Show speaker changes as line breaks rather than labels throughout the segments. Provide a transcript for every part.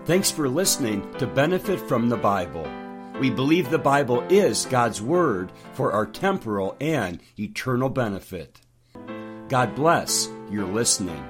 Thanks for listening to Benefit from the Bible. We believe the Bible is God's Word for our temporal and eternal benefit. God bless your listening.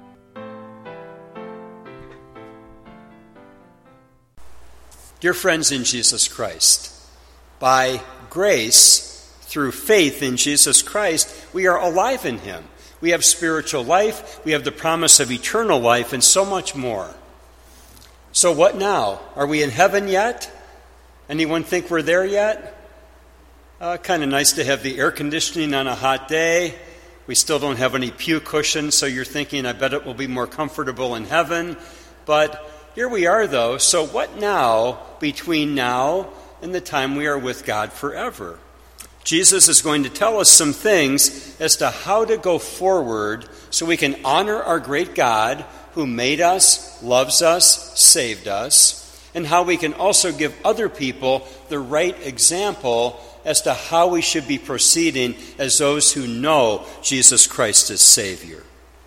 Dear friends in Jesus Christ, by grace, through faith in Jesus Christ, we are alive in Him. We have spiritual life, we have the promise of eternal life, and so much more. So what now? Are we in heaven yet? Anyone think we're there yet? Kind of nice to have the air conditioning on a hot day. We still don't have any pew cushions, so you're thinking, I bet it will be more comfortable in heaven. But here we are, though. So what now between now and the time we are with God forever? Jesus is going to tell us some things as to how to go forward so we can honor our great God who made us, loves us, saved us, and how we can also give other people the right example as to how we should be proceeding as those who know Jesus Christ as Savior.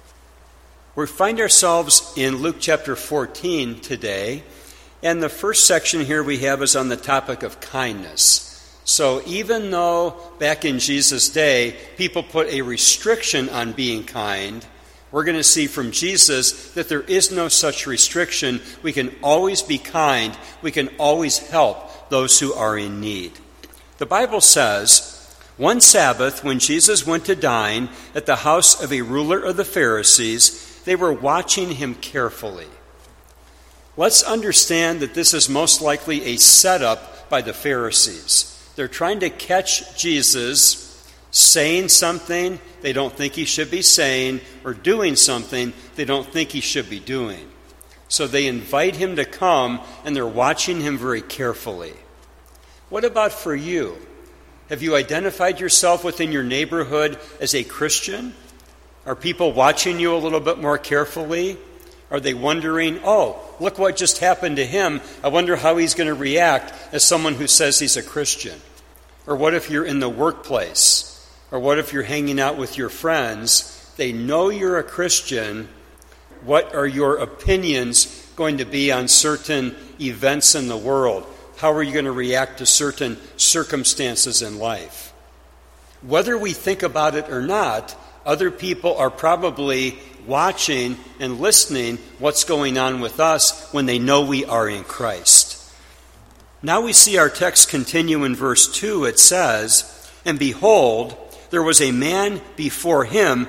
We find ourselves in Luke chapter 14 today, and the first section here we have is on the topic of kindness. So even though back in Jesus' day, people put a restriction on being kind, we're going to see from Jesus that there is no such restriction. We can always be kind. We can always help those who are in need. The Bible says, one Sabbath when Jesus went to dine at the house of a ruler of the Pharisees, they were watching him carefully. Let's understand that this is most likely a setup by the Pharisees. They're trying to catch Jesus saying something they don't think he should be saying or doing something they don't think he should be doing. So they invite him to come, and they're watching him very carefully. What about for you? Have you identified yourself within your neighborhood as a Christian? Are people watching you a little bit more carefully? Are they wondering, oh, look what just happened to him. I wonder how he's going to react as someone who says he's a Christian. Or what if you're in the workplace? Or what if you're hanging out with your friends? They know you're a Christian. What are your opinions going to be on certain events in the world? How are you going to react to certain circumstances in life? Whether we think about it or not, other people are probably watching and listening what's going on with us when they know we are in Christ. Now we see our text continue in verse 2. It says, and behold, there was a man before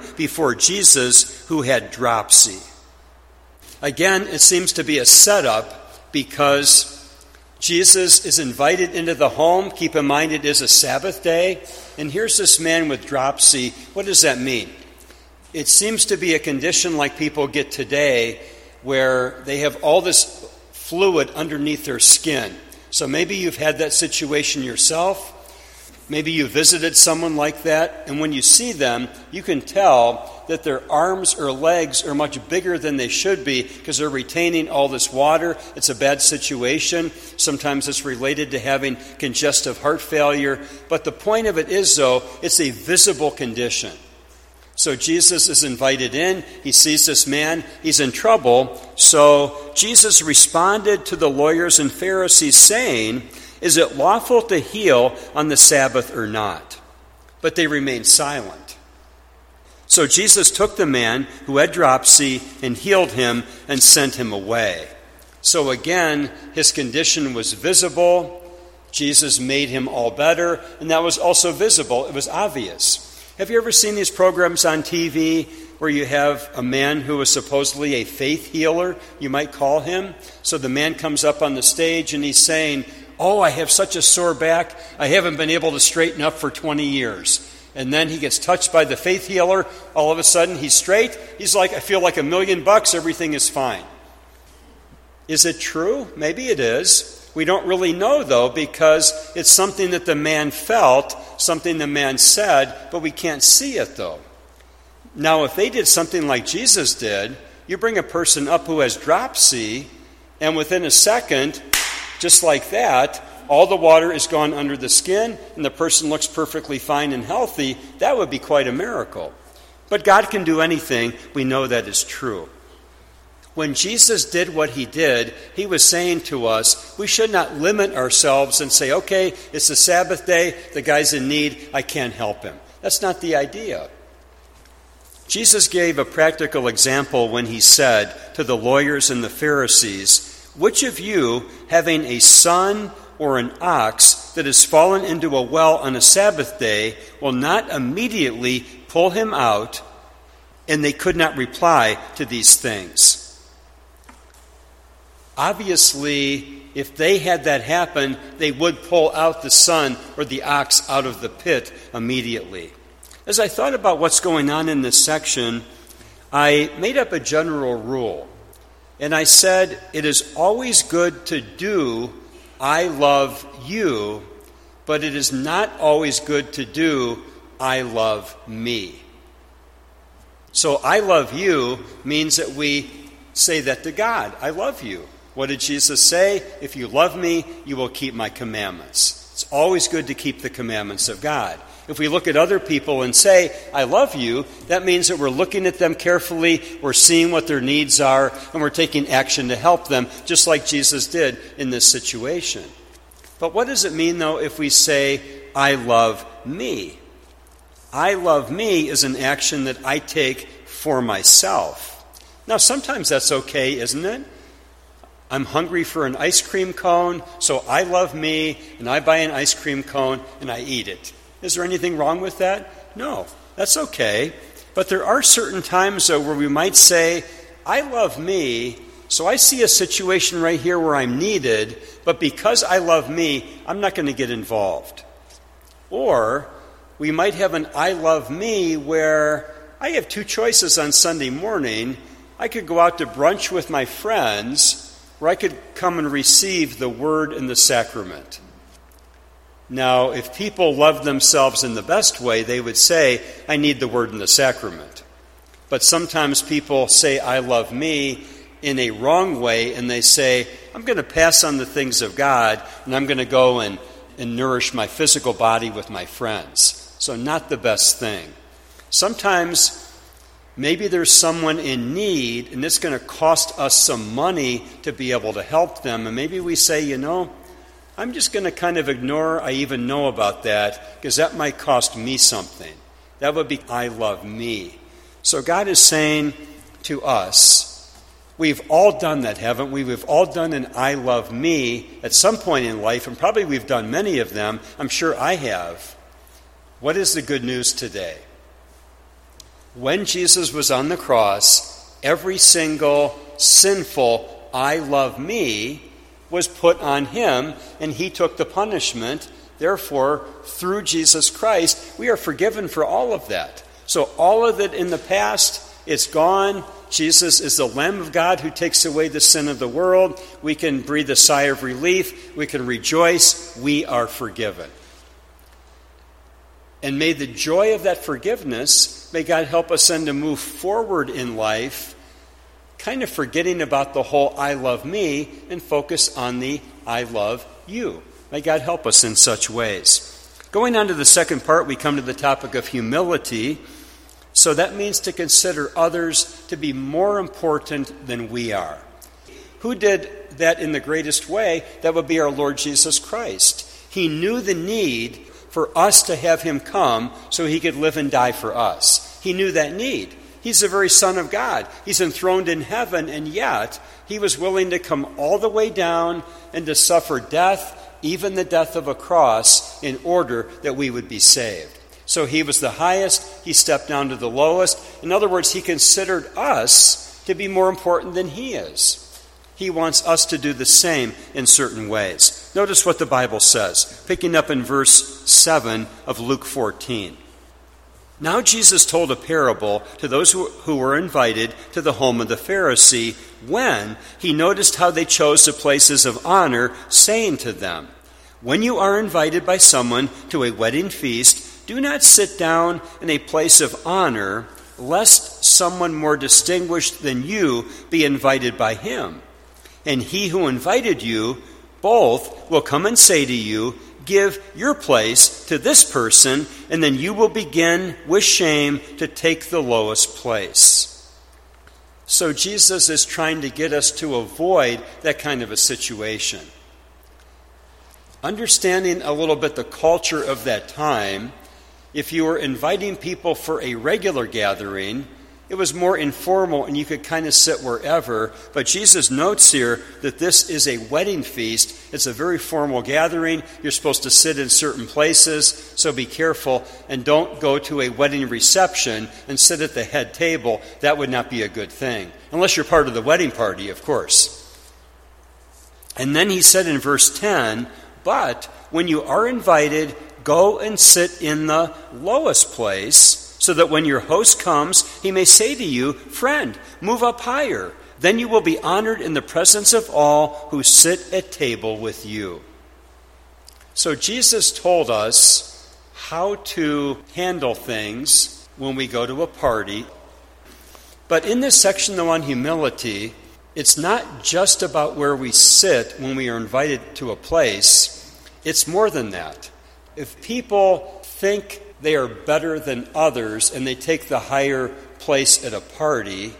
Jesus, who had dropsy. Again, it seems to be a setup because Jesus is invited into the home. Keep in mind it is a Sabbath day. And here's this man with dropsy. What does that mean? It seems to be a condition like people get today where they have all this fluid underneath their skin. So maybe you've had that situation yourself. Maybe you visited someone like that, and when you see them, you can tell that their arms or legs are much bigger than they should be because they're retaining all this water. It's a bad situation. Sometimes it's related to having congestive heart failure. But the point of it is, though, it's a visible condition. So Jesus is invited in. He sees this man. He's in trouble. So Jesus responded to the lawyers and Pharisees, saying, is it lawful to heal on the Sabbath or not? But they remained silent. So Jesus took the man who had dropsy and healed him and sent him away. So again, his condition was visible. Jesus made him all better, and that was also visible. It was obvious. Have you ever seen these programs on TV where you have a man who is supposedly a faith healer, you might call him? So the man comes up on the stage and he's saying, oh, I have such a sore back, I haven't been able to straighten up for 20 years. And then he gets touched by the faith healer. All of a sudden, he's straight. He's like, I feel like $1 million, everything is fine. Is it true? Maybe it is. We don't really know, though, because it's something that the man felt, something the man said, but we can't see it, though. Now, if they did something like Jesus did, you bring a person up who has dropsy, and within a second, just like that, all the water is gone under the skin, and the person looks perfectly fine and healthy. That would be quite a miracle. But God can do anything. We know that is true. When Jesus did what he did, he was saying to us, we should not limit ourselves and say, okay, it's the Sabbath day, the guy's in need, I can't help him. That's not the idea. Jesus gave a practical example when he said to the lawyers and the Pharisees, which of you, having a son or an ox that has fallen into a well on a Sabbath day, will not immediately pull him out? And they could not reply to these things. Obviously, if they had that happen, they would pull out the son or the ox out of the pit immediately. As I thought about what's going on in this section, I made up a general rule. And I said, it is always good to do I love you, but it is not always good to do I love me. So I love you means that we say that to God. I love you. What did Jesus say? If you love me, you will keep my commandments. It's always good to keep the commandments of God. If we look at other people and say, I love you, that means that we're looking at them carefully, we're seeing what their needs are, and we're taking action to help them, just like Jesus did in this situation. But what does it mean, though, if we say, I love me? I love me is an action that I take for myself. Now, sometimes that's okay, isn't it? I'm hungry for an ice cream cone, so I love me, and I buy an ice cream cone, and I eat it. Is there anything wrong with that? No, that's okay. But there are certain times, though, where we might say, I love me, so I see a situation right here where I'm needed, but because I love me, I'm not going to get involved. Or we might have an I love me where I have two choices on Sunday morning. I could go out to brunch with my friends, or I could come and receive the word and the sacrament. Now, if people love themselves in the best way, they would say, I need the word and the sacrament. But sometimes people say, I love me in a wrong way, and they say, I'm going to pass on the things of God, and I'm going to go and nourish my physical body with my friends. So not the best thing. Sometimes maybe there's someone in need, and it's going to cost us some money to be able to help them. And maybe we say, I'm just going to kind of ignore I even know about that, because that might cost me something. That would be I love me. So God is saying to us, we've all done that, haven't we? We've all done an I love me at some point in life, and probably we've done many of them. I'm sure I have. What is the good news today? When Jesus was on the cross, every single sinful I love me was put on him, and he took the punishment. Therefore, through Jesus Christ, we are forgiven for all of that. So all of it in the past, it's gone. Jesus is the Lamb of God who takes away the sin of the world. We can breathe a sigh of relief. We can rejoice. We are forgiven. And may the joy of that forgiveness, may God help us then to move forward in life, kind of forgetting about the whole I love me and focus on the I love you. May God help us in such ways. Going on to the second part, we come to the topic of humility. So that means to consider others to be more important than we are. Who did that in the greatest way? That would be our Lord Jesus Christ. He knew the need for us to have him come so he could live and die for us. He knew that need. He's the very Son of God. He's enthroned in heaven, and yet he was willing to come all the way down and to suffer death, even the death of a cross, in order that we would be saved. So he was the highest, he stepped down to the lowest. In other words, he considered us to be more important than he is. He wants us to do the same in certain ways. Notice what the Bible says, picking up in verse 7 of Luke 14. Now Jesus told a parable to those who were invited to the home of the Pharisee when he noticed how they chose the places of honor, saying to them, when you are invited by someone to a wedding feast, do not sit down in a place of honor, lest someone more distinguished than you be invited by him. And he who invited you, both will come and say to you, give your place to this person, and then you will begin with shame to take the lowest place. So Jesus is trying to get us to avoid that kind of a situation. Understanding a little bit the culture of that time, if you were inviting people for a regular gathering, it was more informal and you could kind of sit wherever. But Jesus notes here that this is a wedding feast. It's a very formal gathering. You're supposed to sit in certain places, so be careful. And don't go to a wedding reception and sit at the head table. That would not be a good thing. Unless you're part of the wedding party, of course. And then he said in verse 10, "But when you are invited, go and sit in the lowest place, so that when your host comes, he may say to you, 'Friend, move up higher.' Then you will be honored in the presence of all who sit at table with you." So Jesus told us how to handle things when we go to a party. But in this section, though, on humility, it's not just about where we sit when we are invited to a place. It's more than that. If people think they are better than others and they take the higher place at a party,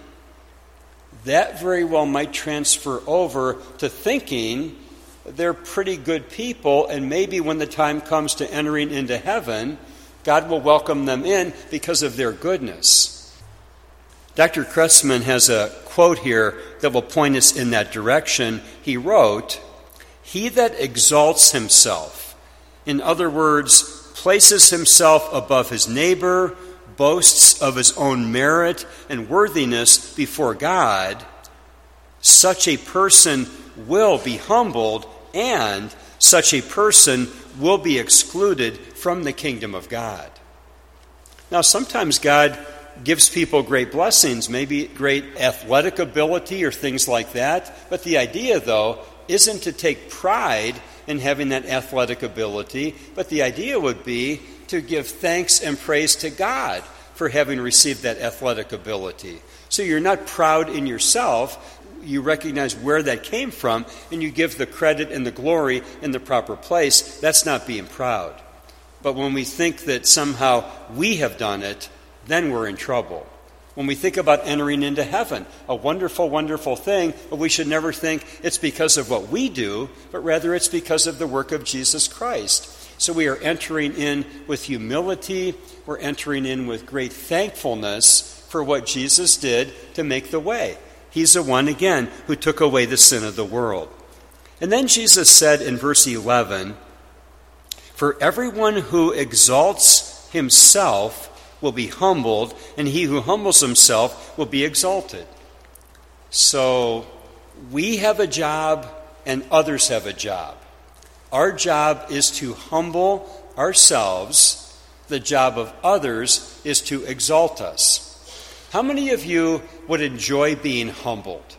that very well might transfer over to thinking they're pretty good people, and maybe when the time comes to entering into heaven, God will welcome them in because of their goodness. Dr. Kressman has a quote here that will point us in that direction. He wrote, "He that exalts himself," in other words, places himself above his neighbor, boasts of his own merit and worthiness before God, such a person will be humbled, and such a person will be excluded from the kingdom of God. Now, sometimes God gives people great blessings, maybe great athletic ability or things like that, but the idea, though, isn't to take pride in having that athletic ability, but the idea would be to give thanks and praise to God for having received that athletic ability. So you're not proud in yourself. You recognize where that came from, and you give the credit and the glory in the proper place. That's not being proud. But when we think that somehow we have done it, then we're in trouble. When we think about entering into heaven, a wonderful, wonderful thing, but we should never think it's because of what we do, but rather it's because of the work of Jesus Christ. So we are entering in with humility. We're entering in with great thankfulness for what Jesus did to make the way. He's the one, again, who took away the sin of the world. And then Jesus said in verse 11, "For everyone who exalts himself will be humbled, and he who humbles himself will be exalted." So we have a job and others have a job. Our job is to humble ourselves. The job of others is to exalt us. How many of you would enjoy being humbled?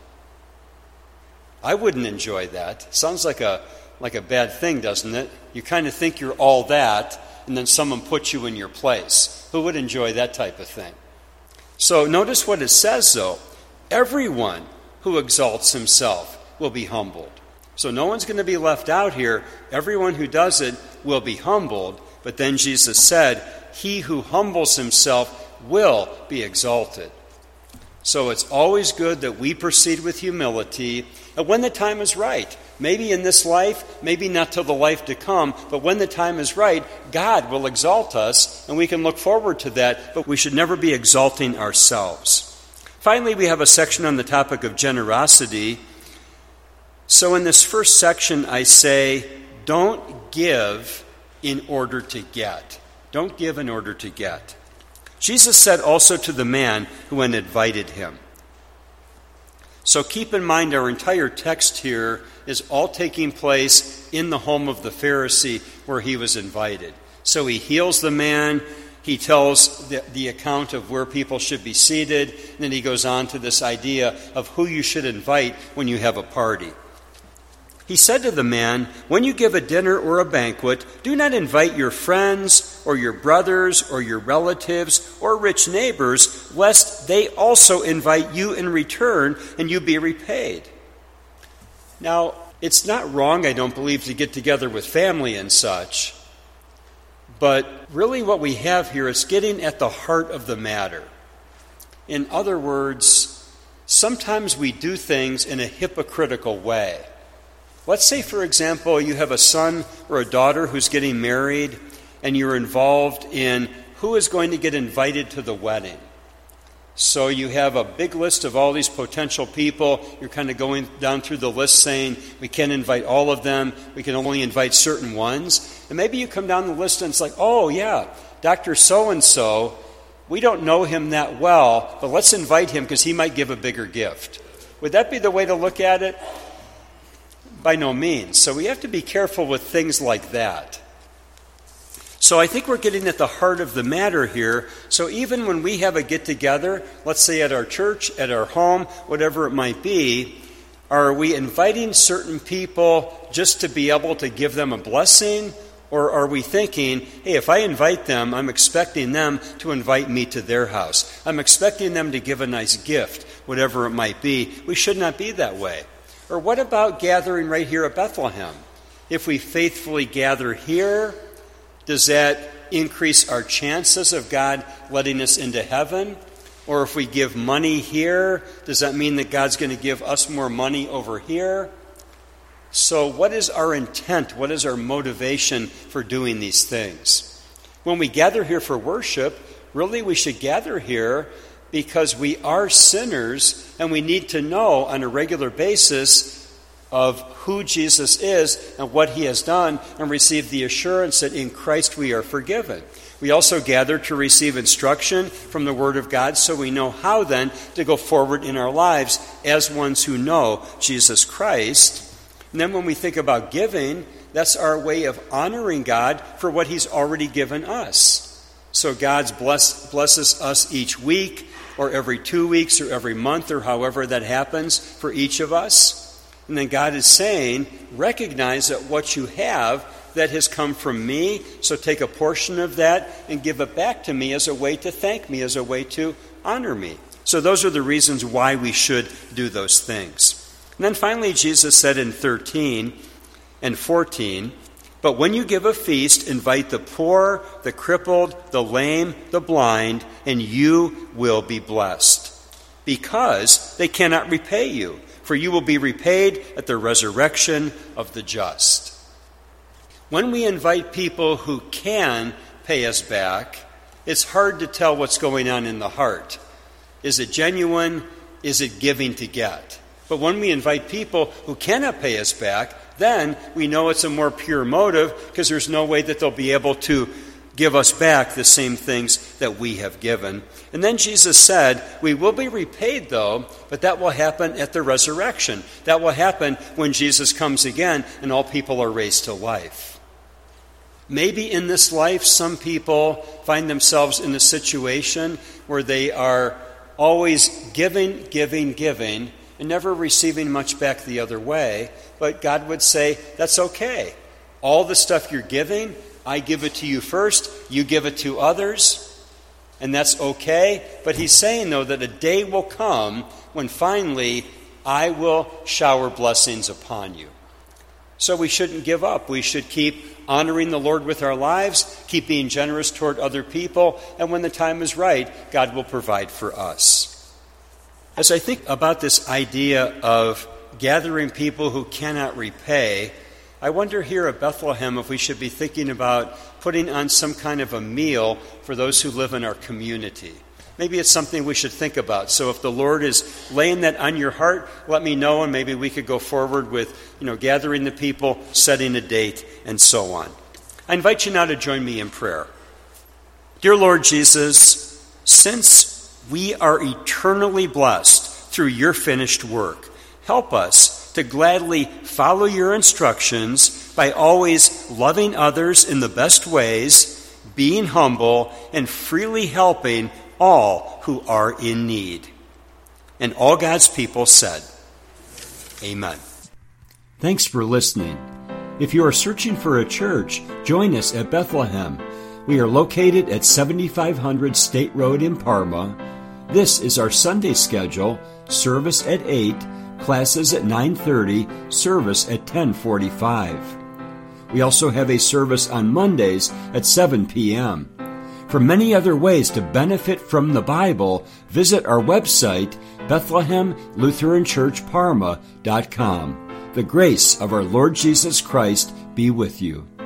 I wouldn't enjoy that. Sounds like a bad thing, doesn't it? You kind of think you're all that, and then someone puts you in your place. Who would enjoy that type of thing? So notice what it says, though. Everyone who exalts himself will be humbled. So no one's going to be left out here. Everyone who does it will be humbled. But then Jesus said, "He who humbles himself will be exalted." So it's always good that we proceed with humility, and when the time is right, maybe in this life, maybe not till the life to come, but when the time is right, God will exalt us, and we can look forward to that, but we should never be exalting ourselves. Finally, we have a section on the topic of generosity. So in this first section, I say, don't give in order to get. Don't give in order to get. Jesus said also to the man who had invited him. So keep in mind our entire text here is all taking place in the home of the Pharisee where he was invited. So he heals the man, he tells the account of where people should be seated, and then he goes on to this idea of who you should invite when you have a party. He said to the man, "When you give a dinner or a banquet, do not invite your friends or your brothers or your relatives or rich neighbors, lest they also invite you in return and you be repaid." Now, it's not wrong, I don't believe, to get together with family and such, but really what we have here is getting at the heart of the matter. In other words, sometimes we do things in a hypocritical way. Let's say, for example, you have a son or a daughter who's getting married, and you're involved in who is going to get invited to the wedding. So you have a big list of all these potential people. You're kind of going down through the list saying, we can't invite all of them. We can only invite certain ones. And maybe you come down the list and it's like, oh yeah, Dr. So-and-so, we don't know him that well, but let's invite him because he might give a bigger gift. Would that be the way to look at it? By no means. So we have to be careful with things like that. So I think we're getting at the heart of the matter here. So even when we have a get-together, let's say at our church, at our home, whatever it might be, are we inviting certain people just to be able to give them a blessing? Or are we thinking, hey, if I invite them, I'm expecting them to invite me to their house. I'm expecting them to give a nice gift, whatever it might be. We should not be that way. Or what about gathering right here at Bethlehem? If we faithfully gather here, does that increase our chances of God letting us into heaven? Or if we give money here, does that mean that God's going to give us more money over here? So what is our intent? What is our motivation for doing these things? When we gather here for worship, really we should gather here because we are sinners and we need to know on a regular basis of who Jesus is and what he has done and receive the assurance that in Christ we are forgiven. We also gather to receive instruction from the Word of God so we know how then to go forward in our lives as ones who know Jesus Christ. And then when we think about giving, that's our way of honoring God for what he's already given us. So God blesses us each week or every 2 weeks or every month or however that happens for each of us. And then God is saying, recognize that what you have that has come from me, so take a portion of that and give it back to me as a way to thank me, as a way to honor me. So those are the reasons why we should do those things. And then finally, Jesus said in 13 and 14, but when you give a feast, invite the poor, the crippled, the lame, the blind, and you will be blessed, because they cannot repay you, for you will be repaid at the resurrection of the just. When we invite people who can pay us back, it's hard to tell what's going on in the heart. Is it genuine? Is it giving to get? But when we invite people who cannot pay us back, then we know it's a more pure motive because there's no way that they'll be able to give us back the same things that we have given. And then Jesus said, we will be repaid though, but that will happen at the resurrection. That will happen when Jesus comes again and all people are raised to life. Maybe in this life, some people find themselves in a situation where they are always giving, and never receiving much back the other way. But God would say, that's okay. All the stuff you're giving, I give it to you first, you give it to others, and that's okay. But he's saying, though, that a day will come when finally I will shower blessings upon you. So we shouldn't give up. We should keep honoring the Lord with our lives, keep being generous toward other people, and when the time is right, God will provide for us. As I think about this idea of gathering people who cannot repay, I wonder here at Bethlehem if we should be thinking about putting on some kind of a meal for those who live in our community. Maybe it's something we should think about. So if the Lord is laying that on your heart, let me know, and maybe we could go forward with, gathering the people, setting a date, and so on. I invite you now to join me in prayer. Dear Lord Jesus, since we are eternally blessed through your finished work, help us to gladly follow your instructions by always loving others in the best ways, being humble, and freely helping all who are in need. And all God's people said, Amen. Thanks for listening. If you are searching for a church, join us at Bethlehem. We are located at 7500 State Road in Parma. This is our Sunday schedule: service at 8, classes at 9:30, service at 10:45. We also have a service on Mondays at 7 p.m. For many other ways to benefit from the Bible, visit our website, BethlehemLutheranChurchParma.com. The grace of our Lord Jesus Christ be with you.